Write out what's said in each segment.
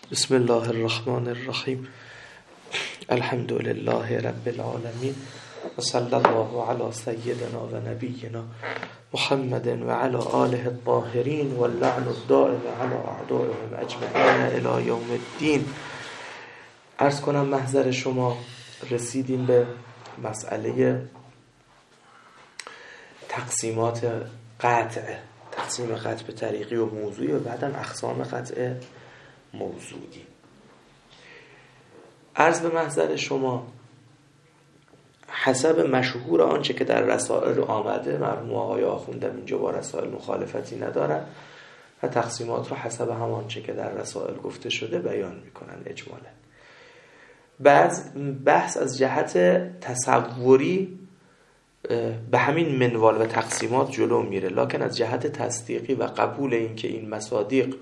بسم الله الرحمن الرحیم. الحمد لله رب العالمین و صلی الله علی سیدنا و نبینا محمد و علی آله الطاهرین و اللعن الدائم علی اعدائهم اجمعین الی یوم الدین. عرض کنم محضر شما رسیدیم به مسئله تقسیمات قطع، تقسیم قطع به طریقی و موضوعی و بعدم اقسام قطع موضوعی. عرض به محضر شما حسب مشهور آنچه که در رسائل آمده، مرحوم آقای آخوندم اینجا با رسائل مخالفتی ندارن و تقسیمات رو حسب هم آنچه که در رسائل گفته شده بیان میکنن اجمالا. بحث از جهت تصوری به همین منوال و تقسیمات جلو میره، لکن از جهت تصدیقی و قبول این که این مصادیق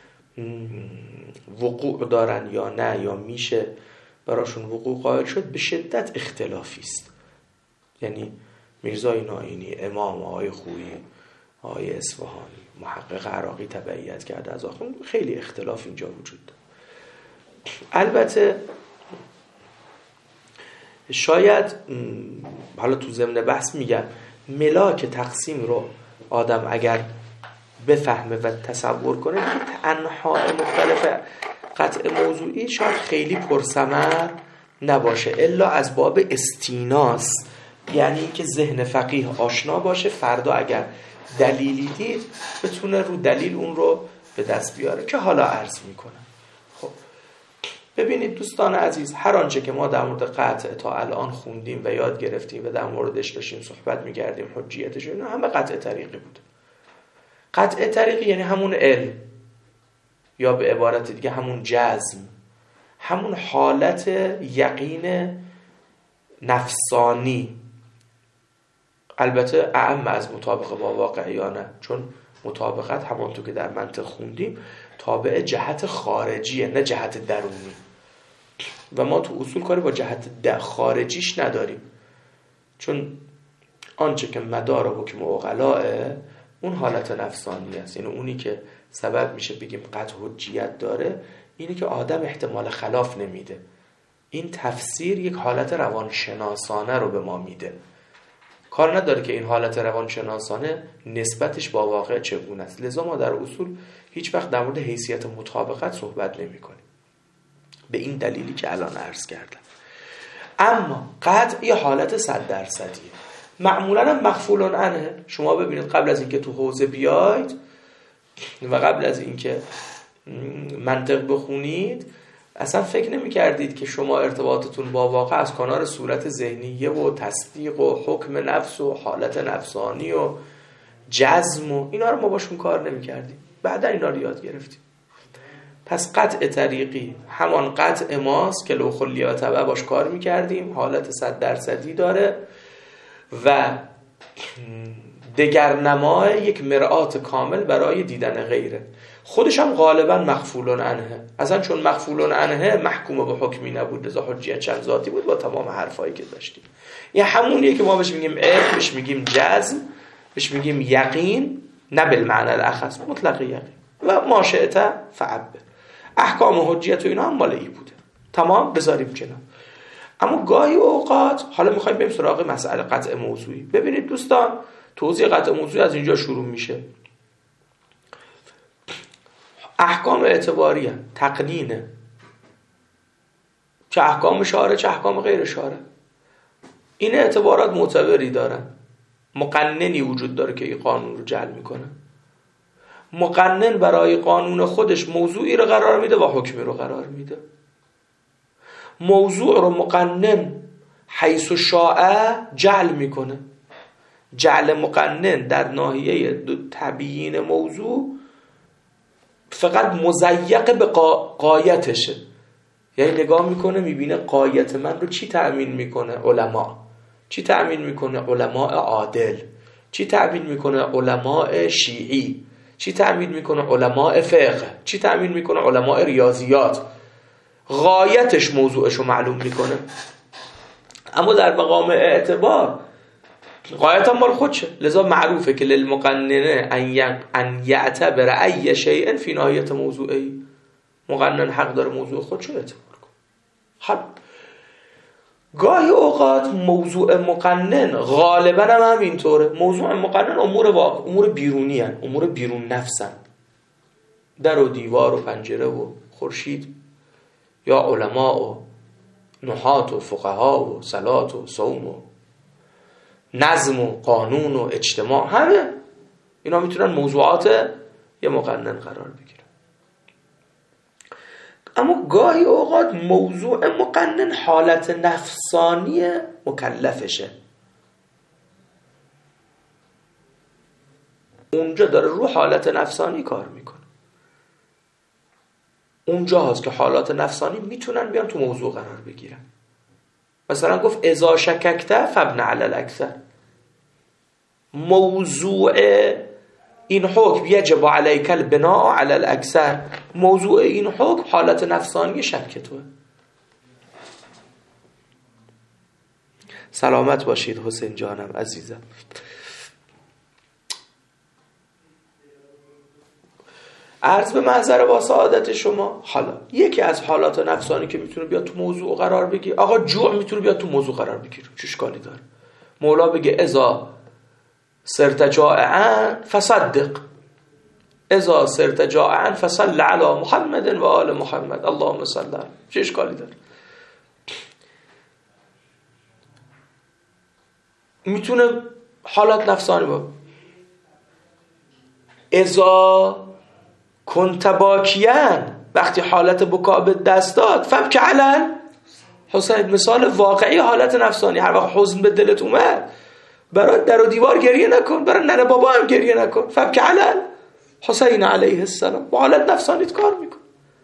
وقوع دارن یا نه، یا میشه براشون وقوع قائل شد، به شدت اختلافی است. یعنی میرزای نائینی، امام آقای خویی، آقای اصفهانی، محقق عراقی تبعیت کرده از آخوند، خیلی اختلاف اینجا وجود داره. البته شاید حالا تو ضمن بحث میگم ملاک تقسیم رو آدم اگر بفهمه و تصور کنه که انواع مختلف قطع موضوعی شاید خیلی پرثمر نباشه، الا از باب استیناس، یعنی اینکه ذهن فقیه آشنا باشه، فردا اگر دلیلی دید بتونه رو دلیل اون رو به دست بیاره که حالا عرض میکنم. خب ببینید دوستان عزیز، هر آنچه که ما در مورد قطع تا الان خوندیم و یاد گرفتیم و در موردش داشتیم صحبت می‌کردیم، حجیتش، اینا همه قطع طریقی بود. قطع طریقی یعنی همون علم، یا به عبارت دیگه همون جزم، همون حالت یقین نفسانی، البته اعم از مطابق با واقعیانه، چون مطابقت همونطور که در منطق خوندیم تابع جهت خارجیه نه جهت درونی، و ما تو اصول کاری با جهت خارجیش نداریم، چون آنچه که مدار حکم عقلائه اون حالت نفسانی است. یعنی اونی که سبب میشه بگیم قطع حجیت داره اینه که آدم احتمال خلاف نمیده. این تفسیر یک حالت روانشناسانه رو به ما میده، کار نداره که این حالت روانشناسانه نسبتش با واقع چگونه است. لذا ما در اصول هیچ وقت در مورد حیثیت مطابقت صحبت نمی کنیم، به این دلیلی که الان عرض کردم. اما قطع یه حالت 100%، معمولا هم مغفول عنه. شما ببینید قبل از اینکه تو حوزه بیاید و قبل از اینکه منطق بخونید اصلا فکر نمی کردید که شما ارتباطتون با واقع از کنار صورت ذهنیه و تصدیق و حکم نفس و حالت نفسانی و جزم و اینا رو ما باشون کار نمی کردیم، بعدا اینا رو یاد گرفتیم. پس قطع طریقی همان قطع ماست که لو خلیه و طبع باش کار می کردیم، حالت 100% داره و دگرنمای یک مرآت کامل برای دیدن غیره. خودش هم غالبا مغفول عنه، اصلا چون مغفول عنه محکوم به حکمی نبود، لذا حجیت چند ذاتی بود با تمام حرفایی که داشتیم. یه همونیه که ما بهش میگیم علم، بهش میگیم جزم، بهش میگیم یقین، نه بالمعنی الاخص، مطلق یقین و ما شئت فعبر. احکام حجیت و اینا هم مال ای بوده، تمام بذاریم کنار. اما گاهی اوقات حالا میخوایم بریم سراغ مسئله قطع موضوعی. ببینید دوستان، توضیح قطع موضوعی از اینجا شروع میشه. احکام اعتباریه، تقنینه، چه احکام شارع چه احکام غیر شارع. این اعتبارات معتبری دارن. مقننی وجود داره که این قانون رو جعل میکنه. مقنن برای قانون خودش موضوعی رو قرار میده و حکمی رو قرار میده. موضوع رو مقنن حیث شاء جعل میکنه. جعل مقنن در ناحیه تبیین موضوع فقط مضیق به غایتشه، یعنی نگاه میکنه میبینه غایت من رو چی تأمین میکنه؟ علما. چی تأمین میکنه؟ علماء عادل. چی تأمین میکنه؟ علماء شیعی. چی تأمین میکنه؟ علماء فقه. چی تأمین میکنه؟ علماء ریاضیات. غایتش موضوعش رو معلوم میکنه. اما در مقام اعتبار غایت هم مال خودشه، لذا معروفه که للمقننه ان یعتبر ای شیء فی نهایت موضوعی. مقنن حق داره موضوع خودشو اعتبار کنه. خب گاهی اوقات موضوع مقنن غالبا هم همینطوره. موضوع مقنن امور بیرونی هن، امور بیرون نفسن، در و دیوار و پنجره و خورشید یا علما و نحات و فقها و صلات و صوم و نظم و قانون و اجتماع، همه اینا میتونن موضوعات یه مقنن قرار بگیرن. اما گاهی اوقات موضوع مقنن حالت نفسانی مکلفشه، اونجا داره رو حالت نفسانی کار میکنه. اونجا هست که حالات نفسانی میتونن بیان تو موضوع قرار بگیرن. مثلا گفت اذا شککت فابن علی الاکثر. موضوع این حکم یجب علیک البناء علی الاکثر، موضوع این حکم حالت نفسانی شک توه. سلامت باشید حسین جانم عزیزم. عرض به محضر با سعادت شما، حالا یکی از حالات نفسانی که میتونه بیاد تو موضوع قرار بگیره، آقا جوع میتونه بیاد تو موضوع قرار بگیره، چه اشکالی داره؟ مولا بگه اذا صرت جائعا فصدق، اذا صرت جائعا فصل علی محمد و آل محمد اللهم صل علی، چه اشکالی داره؟ میتونه حالات نفسانی با اذا کنت باکیان، وقتی حالت بکا به دست داد فبک علل حسین، مثال واقعی حالت نفسانی. هر وقت حزن به دلت اومد برای در و دیوار گریه نکن، برای ننه بابا هم گریه نکن، فبک علل حسین علیه السلام، با حالت نفسانیت کار میکن.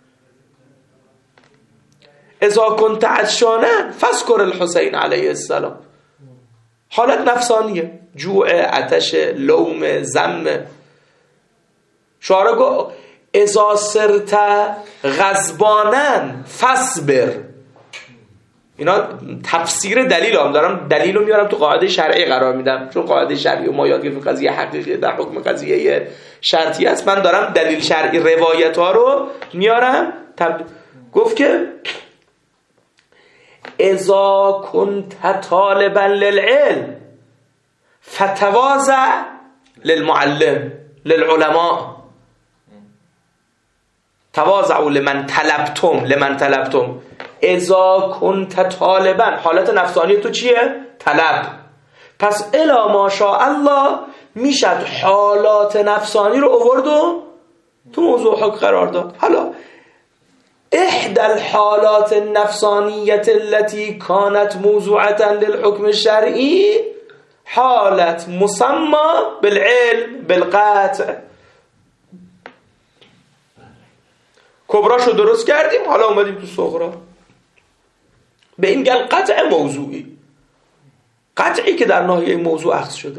اذا کنت عطشانا فاذکر الحسین علیه السلام، حالت نفسانیه، جوع، عطش، لوم، ذم. شعرا گو اذا صرت غضبانا فاصبر. اینا تفسیر دلیل هم دارم، دلیل رو میارم تو قاعده شرعی قرار میدم، چون قاعده شرعی و ما یاد گرفتیم قضیه حقیقی در حکم قضیه شرطی است. من دارم دلیل شرعی روایت ها رو میارم. گفت که اذا کنت طالبا للعلم فتواضع للمعلم للعلماء، تواضعوا لمن طلبتم. اذا کنت طالبا، حالت نفسانی تو چیه؟ طلب. پس الا ماشاء الله میشد حالات نفسانی رو آورد و تو موضوع حکم قرار داد. حالا احدى الحالات النفسانیه التي كانت موضوعه للحكم الشرعي حالت مسمى بالعلم بالقطع. کبراشو درست کردیم، حالا اومدیم تو صغرا. به این گل قطع موضوعی، قطعی که در ناحیه موضوع اخذ شده.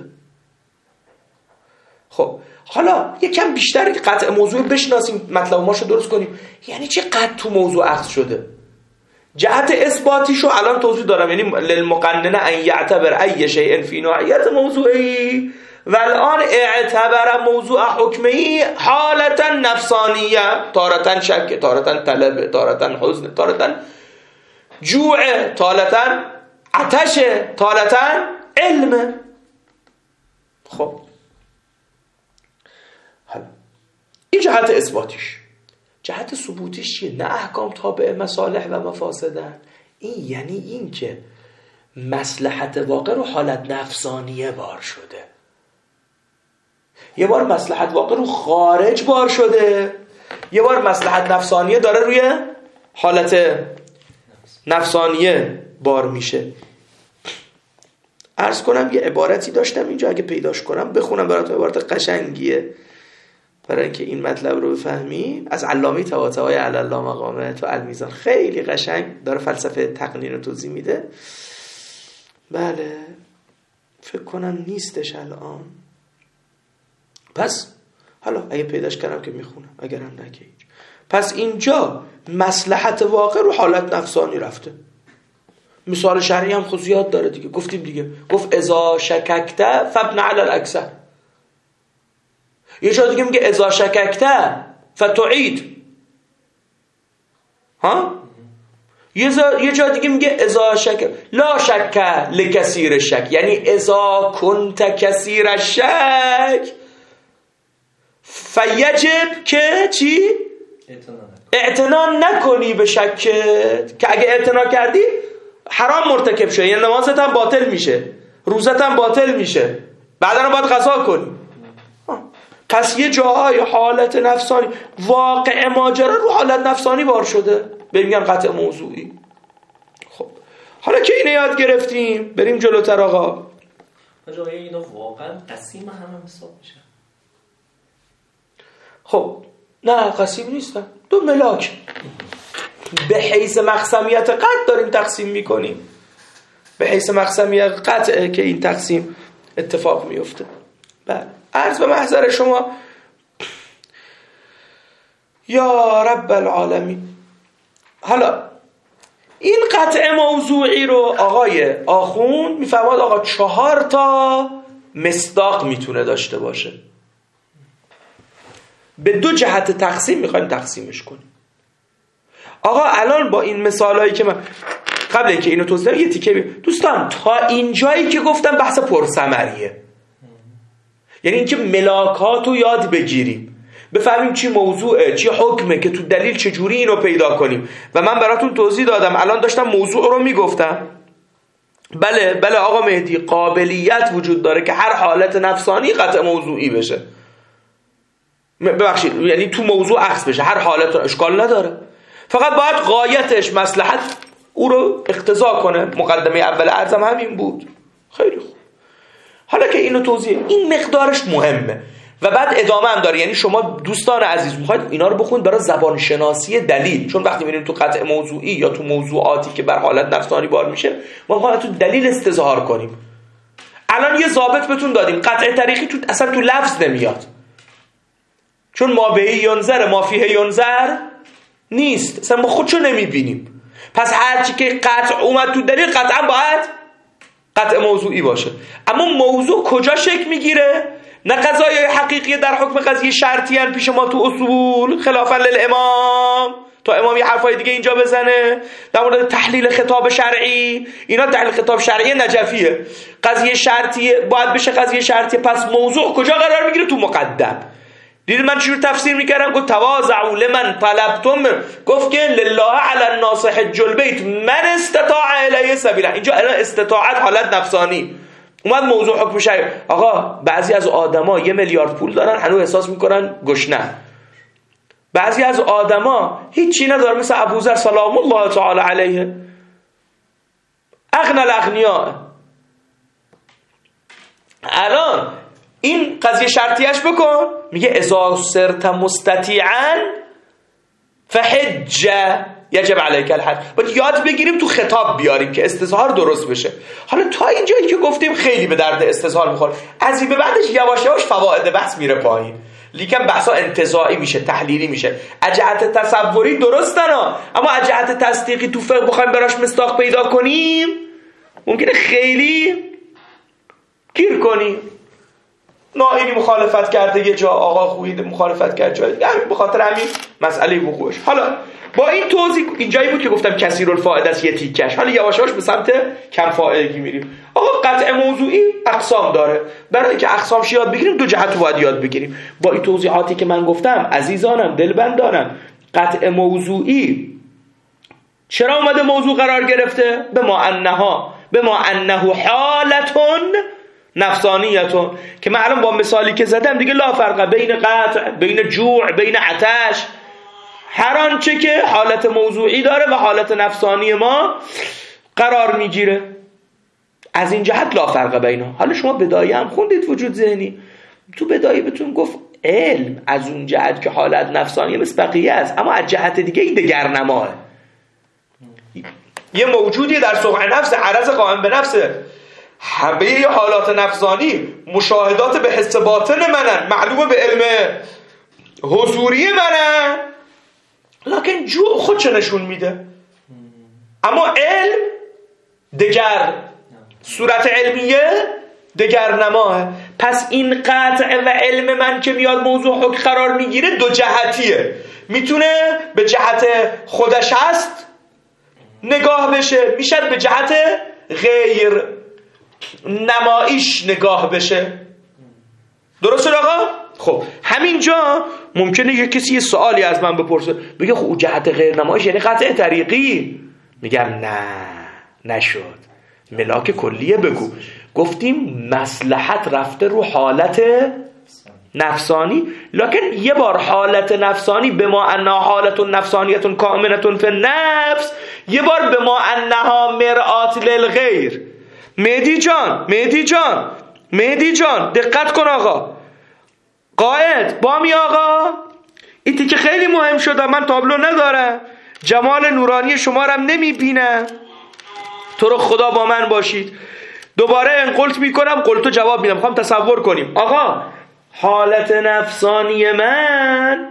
خب حالا یکم بیشتر که قطع موضوع بشناسیم، مطلب ماشو درست کنیم. یعنی چه قطع تو موضوع اخذ شده؟ جهت اثباتیشو الان توضیح دارم. یعنی للمقنن ان یعتبر ای شیء فی نوعیت موضوعی و الان اعتبر موضوع حکمی حالتا نفسانیه، تارتا شک، تارتا طلب، تارتا حزن، تارتا جوع، تارتا عطش، تارتا علم. خب حالا این جهت اثباتیش. جهت ثبوتیش چیه؟ نه احکام تابع مصالح و مفاسدن. این یعنی این که مصلحت واقع رو حالت نفسانیه بار شده، یه بار مصلحت واقع رو خارج بار شده، یه بار مصلحت نفسانیه داره روی حالت نفسانیه بار میشه. عرض کنم یه عبارتی داشتم اینجا، اگه پیداش کنم بخونم براتون. عبارت قشنگیه برای اینکه این مطلب رو بفهمی، از علامه طباطبایی علی الله مقامه تو المیزان. خیلی قشنگ داره فلسفه تقنین رو توضیح میده. بله فکر کنم نیستش الان، پس حالا اگه پیداش کردم که میخونم، اگرم نکه هیچ. پس اینجا مصلحت واقع رو حالت نفسانی رفته. مثال شرعی هم خود زیاد داره دیگه، گفتیم دیگه. گفت اذا شککت فابن علی الاکثر. یه جا دیگه میگه اذا شککت فتعید. ها؟ یه جا دیگه میگه اذا شک لا شک لکثیر شک، یعنی اذا کنت کثیر الشک فیجب که چی؟ اعتنا نکنی به شکت، که اگه اعتنا کردی حرام مرتکب شدی، یعنی نمازت هم باطل میشه، روزت هم باطل میشه، بعدا باید قضا کنی. پس یه جاهای حالت نفسانی، واقع ماجرا رو حالت نفسانی بار شده، بگم قطع موضوعی. خب حالا که اینو یاد گرفتیم بریم جلوتر آقا. آقا اینا واقعا قسیم هم حساب میشه؟ خب نه قسیم نیستن، دو ملاک به حیث مقسمیت قطع داریم تقسیم میکنیم، به حیث مقسمیت قطعه که این تقسیم اتفاق میفته. بله عرض به محضر شما یا رب العالمین. حالا این قطع موضوعی رو آقای آخوند میفرماد آقا 4 مصداق میتونه داشته باشه. به 2 جهت تقسیم میخوایم تقسیمش کنیم. آقا الان با این مثالایی که من قبل اینکه اینو توضیح بدم یه تیکه دوستان تا اینجایی که گفتم بحث پرثمریه، یعنی اینکه ملاکات رو یاد بگیریم، بفهمیم چی موضوعه چی حکمه، که تو دلیل چجوری اینو پیدا کنیم. و من براتون توضیح دادم، الان داشتم موضوع رو میگفتم. بله آقا مهدی قابلیت وجود داره که هر حالت نفسانی قطع موضوعی بشه، ببخشید یعنی تو موضوع عکس بشه، هر حالت اشکال نداره، فقط باید غایتش مصلحت او رو اقتضا کنه. مقدمه اول عرضم همین بود. خیلی خوب، حالا که اینو توضیح، این مقدارش مهمه و بعد ادامه هم داره. یعنی شما دوستان عزیز میخواید اینا رو بخونید برای زبان شناسی دلیل، چون وقتی میریم تو قطع موضوعی یا تو موضوعاتی که بر حالت نفسانی بار میشه ما میخوایم تو دلیل استظهار کنیم. الان یه ضابط بهتون دادیم، قطع طریقی تو اصلا تو لفظ نمیاد، چون ما به ینظر ما فیه ینظر نیست، اصلا ما خودشو نمیبینیم. پس هرچی که قطع اومد تو دلیل قطعا باید قطع موضوعی باشه. اما موضوع کجا شکل میگیره؟ نه قضایای حقیقی در حکم قضیه شرطی هن پیش ما تو اصول خلافا للامام، تا امام یه حرفای دیگه اینجا بزنه در مورد تحلیل خطاب شرعی. اینا تحلیل خطاب شرعی نجفیه، قضیه شرطی باید بشه قضیه شرطی. پس موضوع کجا قرار میگیره؟ تو مقدم. دیدید من چجور تفسیر میکردم؟ گفت تواضعوا لمن طلبتم، گفت که لله علی الناس حج البیت من استطاع الیه سبیلا. اینجا استطاعت حالت نفسانی اومد، موضوع حکم شرعی. آقا بعضی از آدما 1 میلیارد پول دارن هنوز احساس میکنن گشنه، بعضی از آدما هیچی ندارن مثل ابوذر سلام الله تعالی علیه، اغنى الاغنیاء. الان این قضیه شرطیش بکن، میگه اذا صرت مستطیعا فحج یجب علیک الحج. باید یاد بگیریم تو خطاب بیاریم که استظهار درست بشه. حالا تا اینجایی که گفتیم خیلی به درد استظهار میخوره، از این به بعدش یواش یواش فواید بحث میره پایین، لیکن بحثا انتزاعی میشه، تحلیلی میشه. از جهت تصوری درستن اما از جهت تصدیقی تو فقه بخوایم براش مصداق پیدا کنیم ممکنه خیلی گیر کنیم. نائینی مخالفت کرده یه جا، آقا خویی مخالفت کرده جای دیگه، همین به خاطر همین مسئله وقوعش. حالا با این توضیح اینجایی بود که گفتم کثیر الفائده است یه تیکش. حالا یواش یواش به سمت کم فائدگی میریم. آقا قطع موضوعی اقسام داره، برای اینکه اقسامش یاد بگیریم 2 جهت رو باید یاد بگیریم. با این توضیحاتی که من گفتم عزیزانم دلبندانم، قطع موضوعی چرا اومده موضوع قرار گرفته؟ به ما انه حالتون نفسانیتون، که من الان با مثالی که زدم دیگه لا فرق بین قطع، بین جوع، بین عطش، هر آنچه که حالت موضوعی داره و حالت نفسانی ما قرار میگیره، از این جهت لا فرق بینها. حالا شما بدایه هم خوندید وجود ذهنی، تو بدایه بهتون گفت علم از اون جهت که حالت نفسانی مثل بقیه است، اما از جهت دیگه این دگرنماه، یه موجودی در سبع نفس عرض قائم به نفسه، همه حالات نفسانی مشاهدات به حس باطن منن، معلومه به علم حضوری منن، لکن جوع خودشو نشون میده. اما علم دگر، صورت علمیه دگر نماه. پس این قطع و علم من که میاد موضوع حکم قرار میگیره دو جهتیه. میتونه به جهت خودش هست نگاه بشه، میشه به جهت غیر نمایش نگاه بشه. درست شد آقا؟ خب همینجا ممکنه یه کسی یه سوالی از من بپرسه، بگه خب جهت غیر نمایش یعنی قطع طریقی؟ میگم نه، نشد. ملاک کلیه بگو. گفتیم مصلحت رفته رو حالت نفسانی، لکن یه بار حالت نفسانی به ما انها حالت نفسانیت کامنتون فی النفس، یه بار به ما انها مرآت للغیر. مهدی جان دقت کن آقا. قائد بامی آقا، این که خیلی مهم شده. من تابلو ندارم، جمال نورانی شما رو نمیبینم. تو رو خدا با من باشید. دوباره انقلت میکنم، قلتو جواب میدم. میخوام تصور کنیم آقا حالت نفسانی من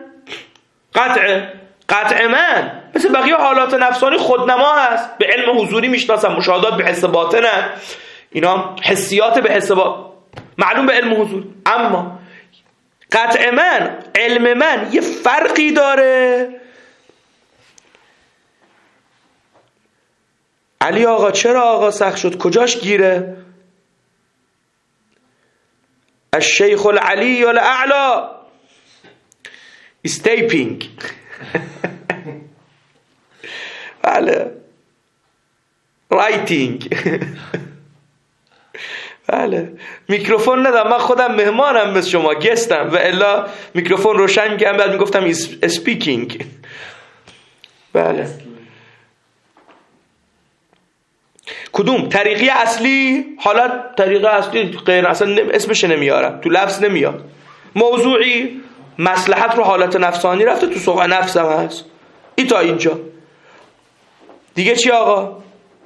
قطع من مثل بقیه حالات نفسانی خودنما هست. به علم حضوری میشناسم، مشاهدات به حس باطنه، اینا حسیات به حس معلوم به علم حضور. اما قطع من، علم من یه فرقی داره. علی آقا چرا آقا سخت شد؟ کجاش گیره؟ الشیخ العلی الاعلا استیپینگ. بله رایتینگ. بله میکروفون ندارم، من خودم مهمانم مثل شما، گستم، و الا میکروفون روشن میگم بعد میگفتم اسپیکینگ. بله کدوم طریقی اصلی؟ حالا طریقه اصلی غیر اصلا اسمش نمیارم، تو لفظ نمیاد. موضوعی مصلحت رو حالت نفسانی رفته، تو سوق نفس هم هست. ای تا اینجا دیگه چی آقا؟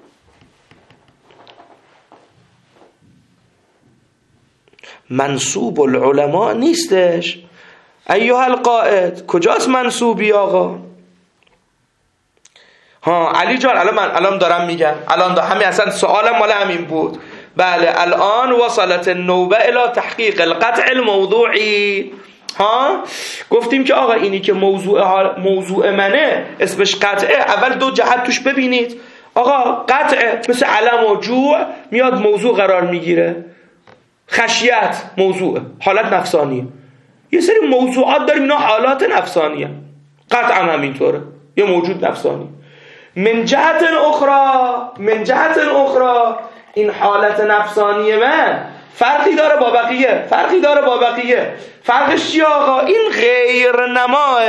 منصوب العلماء نیستش. ایها القائد کجاست منصوبی آقا؟ ها علی جان الان دارم میگم، همین اصلا سوالم مال همین بود. بله الان وصلت النوبه الى تحقیق القطع الموضوعی. ها گفتیم که آقا اینی که موضوع منه اسمش قطعه، اول دو جهت توش ببینید. آقا قطعه مثل علم و جوع میاد موضوع قرار میگیره. خشیت موضوع حالت نفسانیه. یه سری موضوعات داریم اینا حالات نفسانیه، قطعا همینطوره، یه موجود نفسانی. من جهت اخرى این حالت نفسانی من فرقی داره با بقیه. فرقش چیه آقا؟ این غیر نماه.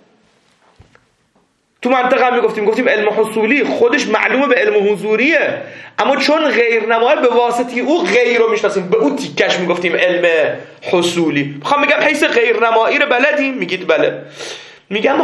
تو منطقه میگفتیم علم حصولی خودش معلومه به علم حضوریه، اما چون غیر نماه به واسطه او غیر رو میشناسیم، به او تیکش میگفتیم علم حصولی. میخوام بگم حیث غیر نمایی رو بلدیم؟ میگید بله. میگم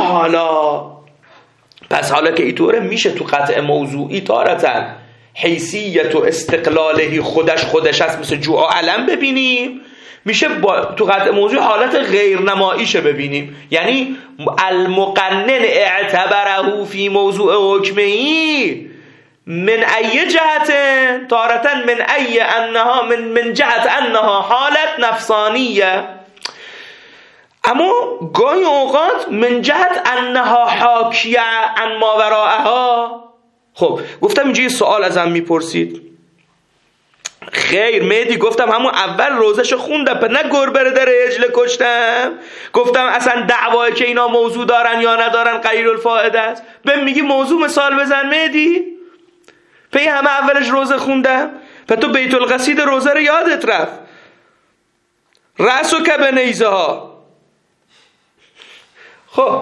پس حالا که اینطوره میشه تو قطع موضوعی تارتن حیثیت و استقلاله خودش هست مثل جوع علم ببینیم، میشه تو قطع موضوع حالت غیر نماییشه ببینیم. یعنی المقنن اعتبره فی موضوع حکمی من ای جهت تارتن من جهت انها حالت نفسانیه، اما گاهی اوقات من جهت انها حاکیه عن ما وراءها. خب گفتم اینجا یه سوال ازم میپرسید. خیر مهدی، گفتم همون اول روزشو خوندم، نه گربه در عجله کشتم. گفتم اصلا دعوایی که اینا موضوع دارن یا ندارن قلیل الفائده است. به میگی موضوع مثال بزن مهدی؟ پی همه اولش روزه خوندم. پس تو بیت القصید روزه رو یادت رفت. رأسو که به نیزه ها. خب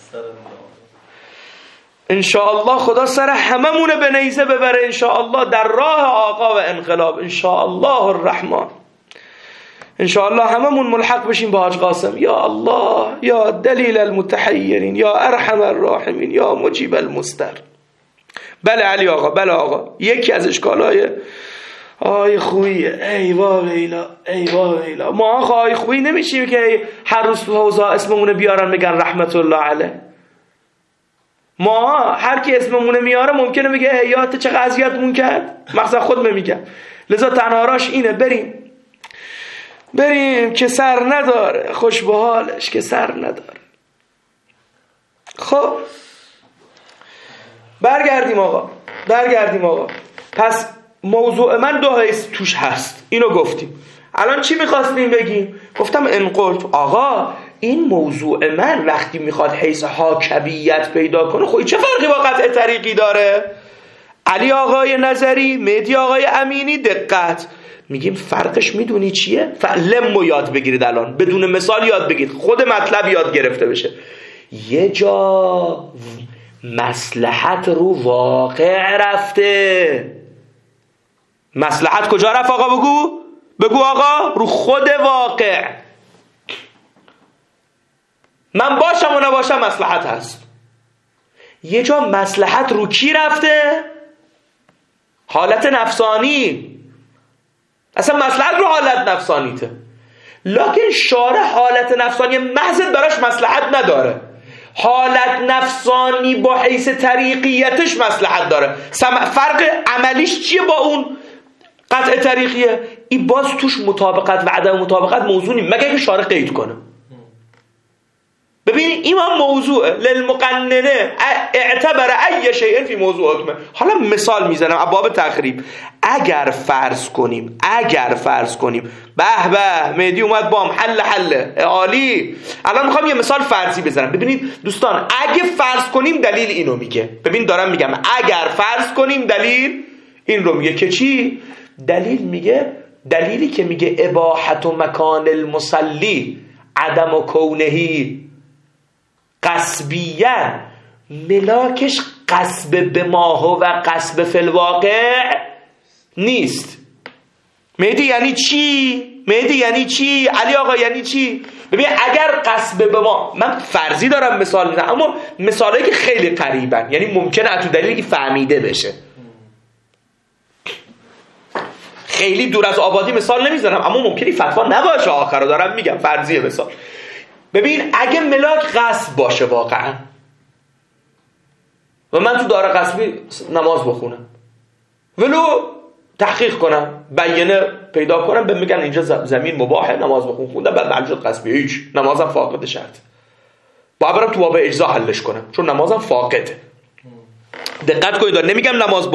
انشاءالله خدا سر هممونه به نیزه ببره انشاءالله در راه آقا و انقلاب انشاءالله الرحمن. انشاءالله هممون ملحق بشیم با حاج قاسم. یا الله یا دلیل المتحیرین یا ارحم الراحمین یا مجیب المستر. بله علی آقا، بله آقا. یکی از اشکالای آی خویه ای ویلا ما آقا آی خویی نمیشیم که هر روز تو حوزه اسممونه بیارن بگن رحمت الله علیه. ما هر کی اسممونه میاره ممکنه بگه حیات چه اذیتمون کرد، مقصد خودم میگم. لذا تنها راش اینه بریم بریم که سر نداره، خوش به حالش که سر نداره. خب برگردیم آقا. پس موضوع من دو حیث توش هست، اینو گفتیم. الان چی میخواستیم بگیم؟ گفتم انقلت آقا این موضوع من وقتی میخواد حیث حاکمیت پیدا کنه، خب چه فرقی با قطع طریقی داره؟ علی آقای نظری، مهدی آقای امینی، دقت میگیم فرقش میدونی چیه؟ لمو یاد بگیرید الان، بدون مثال یاد بگیرید، خود مطلب یاد گرفته بشه. یه جا مصلحت رو واقع رفته. مصلحت کجا رفت آقا؟ بگو آقا. رو خود واقع. من باشم و نباشم مصلحت هست. یه جا مصلحت رو کی رفته؟ حالت نفسانی. اصلا مصلحت رو حالت نفسانیته، لکن شارع حالت نفسانی محض براش مصلحت نداره. حالت نفسانی با حیث طریقیتش مصلحت داره. فرق عملیش چیه با اون قطع طریقیه؟ این باز توش مطابقت و عدم مطابقت موضوع نیم مگه که شارع قید کنه. ببینید این موضوع للمقننه اعتبر ای شیء فی موضوع حکمه. حالا مثال میزنم باب تقریب. اگر فرض کنیم به مهدی اومد بام حل عالی. الان میخوام یه مثال فرضی بزنم. ببینید دوستان، اگه فرض کنیم دلیل اینو میگه. ببین دارم میگم اگر فرض کنیم دلیل این رو میگه که چی؟ دلیلی که میگه اباحت و مکان المصلی عدم و کونهی قصبیه، ملاکش قصب به ماه و قصب فی الواقع نیست. مهدی یعنی چی؟ علی آقا یعنی چی؟ ببین اگر قصب به ما، من فرضی دارم مثال میزنم اما مثالایی که خیلی قریبن، یعنی ممکنه از تو دلیلی فهمیده بشه. خیلی دور از آبادی مثال نمیزنم اما ممکنه فتوا نباشه، آخر رو دارم میگم فرضیه مثال. ببین اگه ملاک غصب باشه واقعا و من تو دار غصبی نماز بخونم، ولو تحقیق کنم، بیانه پیدا کنم، به میگن اینجا زمین مباحه نماز خوندم، بعد معلوم شد غصبی، هیچ نمازم فاقد شرط، باید برم تو باب اجزا حلش کنم چون نمازم فاقده. دقت کنید، نمیگم نماز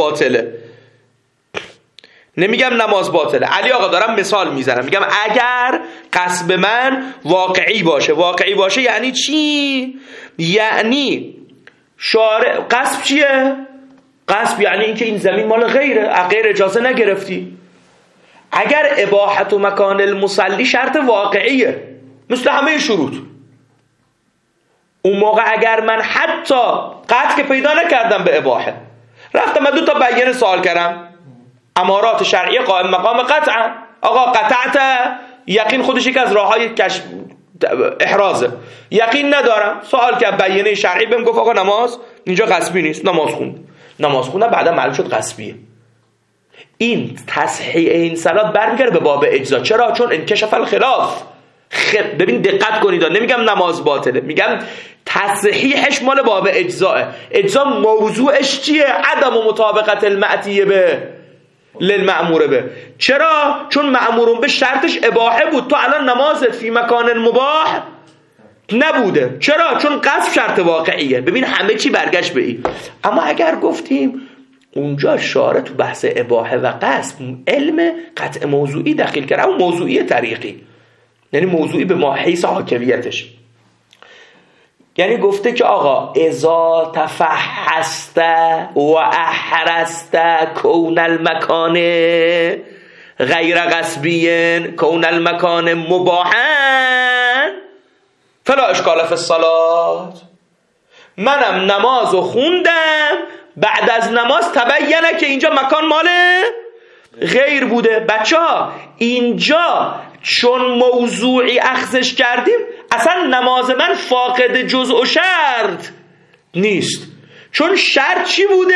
باطله. علی آقا دارم مثال میزنم، میگم اگر قصب من واقعی باشه یعنی چی؟ یعنی شارع قصب چیه؟ قصب یعنی اینکه این زمین مال غیر اجازه نگرفتی. اگر اباحت و مکان المصلی شرط واقعیه مثل همه شروط، اون موقع اگر من حتی قطع که پیدا نکردم به اباحه، رفتم 2 تا بیانه سوال کردم، امارات شرعیه قائم مقام قطعا، آقا قطعت یقین خودش یک از راههای احرازه، یقین ندارم، سوال که بیانه شرعی بهم گفت آقا نماز اینجا غصبی نیست، نماز خوندم بعدا معلوم شد غصبیه. این تصحیح این صلات برمیگره به باب اجزا. چرا؟ چون انکشف الخلاف. ببین دقت کنید، نمیگم نماز باطله، میگم تصحیحش مال باب اجزاه. اجزا موضوعش چیه؟ عدم و مطابقت المعتیه به للمأمور به. چرا؟ چون مأمورون به شرطش اباحه بود، تو الان نماز فی مکان مباح نبوده. چرا؟ چون قصد شرط واقعیه. ببین همه چی برگشت به این. اما اگر گفتیم اونجا شارع تو بحث اباحه و قصد علم قطع موضوعی دخیل کرده، اون موضوعی طریقی، یعنی موضوعی به ما حیث حاکمیتش، یعنی گفته که آقا اذا تفحصت و احرست کون المکان غیر غصبین کون المکان مباحن فلا اشکال فی الصلاة. منم نمازو خوندم، بعد از نماز تبینه که اینجا مکان مال غیر بوده. بچه‌ها اینجا چون موضوعی اخذش کردیم، اصلا نماز من فاقد جزء و شرط نیست. چون شرط چی بوده؟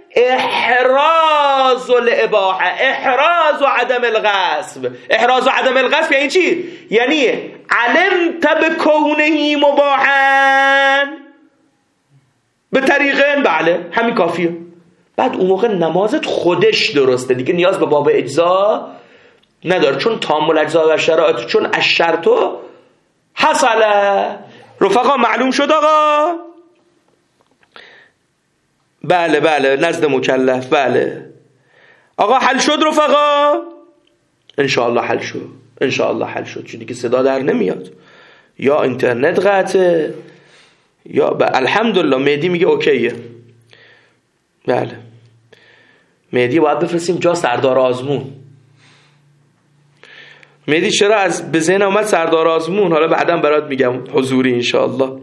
احراز الاباحه، احراز و عدم الغصب. احراز و عدم الغصب یعنی چی؟ یعنی علمت بکونه مباحن به طریقین، بله همین کافیه. بعد اون موقع نمازت خودش درسته دیگه، نیاز به باب اجزا نداره، چون تام الاجزاء و شرایط، چون الشرطو حصل. رفقا معلوم شد آقا؟ بله بله نزد مکلف. بله آقا حل شد رفقا؟ انشاءالله حل شد، انشاءالله حل شد. چون دیگه صدا در نمیاد، یا اینترنت قطعه یا الحمدلله مهدی میگه اوکیه. بله مهدی باید بفرستیم جا سردار آزمون. مهدی چرا از به ذهن اومد سردار آزمون؟ حالا بعداً برات میگم حضوری انشاءالله.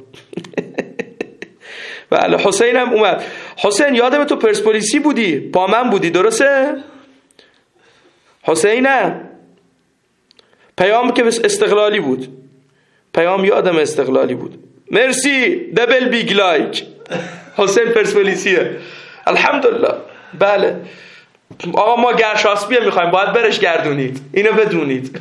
بله حسین هم اومد. حسین یادم تو پرسپولیسی بودی، با من بودی درسته؟ حسینم پیام که استقلالی بود، پیام یادم استقلالی بود. مرسی دبل بیگ لایک. حسین پرسپولیسیه الحمدلله. بله آقا ما گرشاسبیه میخوایم، باید برش گردونید، اینو بدونید.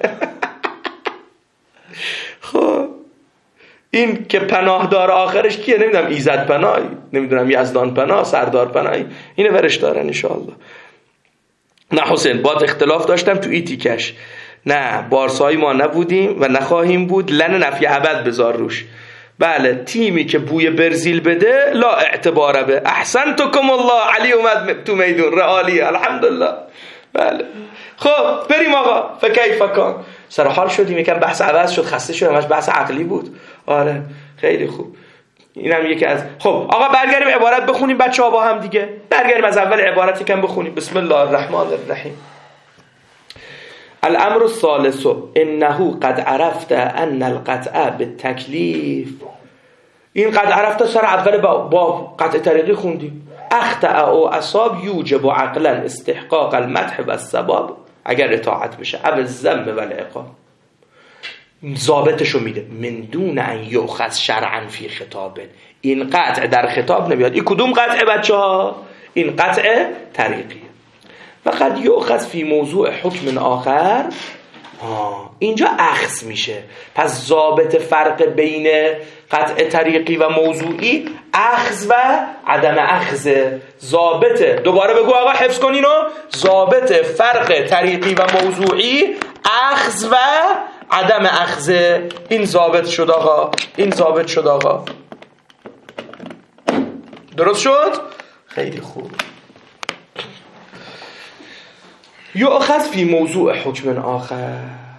خب این که پناهدار آخرش کیه؟ نمیدونم ایزد پناهی، نمیدونم یزدان پناه، سردار پناهی، اینو برش دارن انشاءالله. نه حسین باید اختلاف داشتم تو ایتیکش. نه بارسایی ما نبودیم و نخواهیم بود، لن نفی ابد بذار روش. بله تیمی که بوی برزیل بده لا اعتباره به. احسنتکم الله. علی اومد تو میدون رئالیه الحمدلله. بله خب بریم آقا. فکیف کان. سر حال شدیم، یکم بحث عوض شد، خسته شدم، همش بحث عقلی بود. آره خیلی خوب. اینم یکی از. خب آقا برگردیم عبارت بخونیم بچه‌ها با هم دیگه. برگردیم از اول عبارت یکم بخونیم. بسم الله الرحمن الرحیم. الامر الثالث انه قد عرفت ان القطع بالتکلیف. این قد عرفت سر اول با قطع طریقی خوندیم. اخطأ او اصاب یوجب عقلا استحقاق المدح و الثواب اگر اطاعت بشه، او الذم و العقاب. ضابطشو میده من دون ان یؤخذ شرعا فی خطاب. این قطع در خطاب نمیاد. این کدوم قطع بچه‌ها؟ این قطع طریقی. و قد یؤخذ فی موضوع حکم آخر. اینجا اخذ میشه. پس ضابط فرق بین قطع طریقی و موضوعی اخذ و عدم اخذ. ضابط دوباره بگو آقا حفظ کن اینو. ضابط فرق طریقی و موضوعی اخذ و عدم اخذ. این ضابط شد آقا، این ضابط شد آقا. درست شد؟ خیلی خوب. یؤخذ فی موضوع حکم آخر.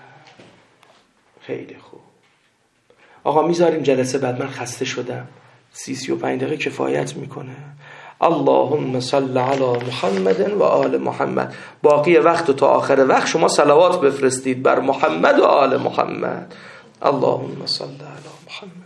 خیلی خوب آقا. میذاریم جلسه بعد، من خسته شدم. 35 دقیقه کفایت میکنه. اللهم صل علی محمد و آل محمد. باقی وقت تا آخر وقت شما صلوات بفرستید بر محمد و آل محمد. اللهم صل علی محمد.